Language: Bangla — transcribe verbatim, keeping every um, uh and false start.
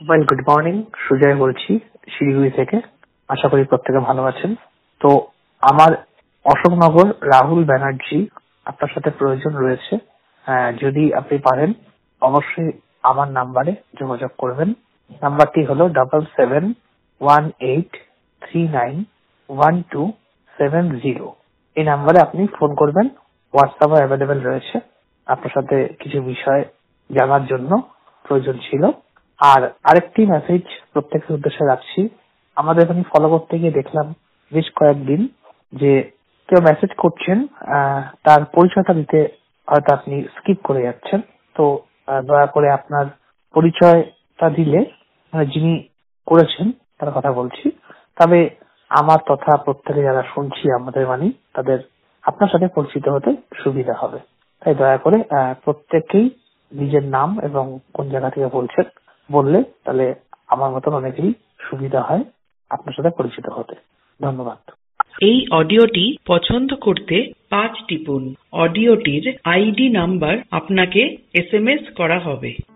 ওয়েল গুড মর্নিং, সুজয় বলছি শিলিগুড়ি থেকে। আশা করি প্রত্যেকে ভালো আছেন। তো আমার অশোকনগর রাহুল ব্যানার্জি আপনার সাথে প্রয়োজন রয়েছে। হ্যাঁ, যদি আপনি পারেন অবশ্যই আমার নাম্বারে যোগাযোগ করবেন। নাম্বারটি হলো double seven one eight three nine one two seven zero. এই নাম্বারে আপনি ফোন করবেন। হোয়াটসঅ্যাপে অ্যাভেলেবেল রয়েছে। আপনার সাথে কিছু বিষয় জানার জন্য প্রয়োজন ছিল। আর আরেকটি মেসেজ প্রত্যেকের উদ্দেশ্যে রাখছি। আমাদের এখানে ফলো করতে গিয়ে দেখলাম বেশ কয়েকদিন যে কেউ মেসেজ করছেন, আহ, তার পরিচয়টা দিতে হয়তো আপনি স্কিপ করে যাচ্ছেন। তো আহ, দয়া করে আপনার পরিচয়টা দিলে মানে যিনি করেছেন তার কথা বলছি, তবে আমার তথা প্রত্যেকে যারা শুনছি আমাদের বাণী তাদের আপনার সাথে পরিচিত হতে সুবিধা হবে। তাই দয়া করে আহ, প্রত্যেকেই নিজের নাম এবং কোন জায়গা থেকে বলছেন বললে তাহলে আমার মতন অনেকেরই সুবিধা হয় আপনার সাথে পরিচিত হতে। ধন্যবাদ। এই অডিওটি পছন্দ করতে পাঁচ টিপুন। অডিওটির আইডি নাম্বার আপনাকে এস এম এস করা হবে।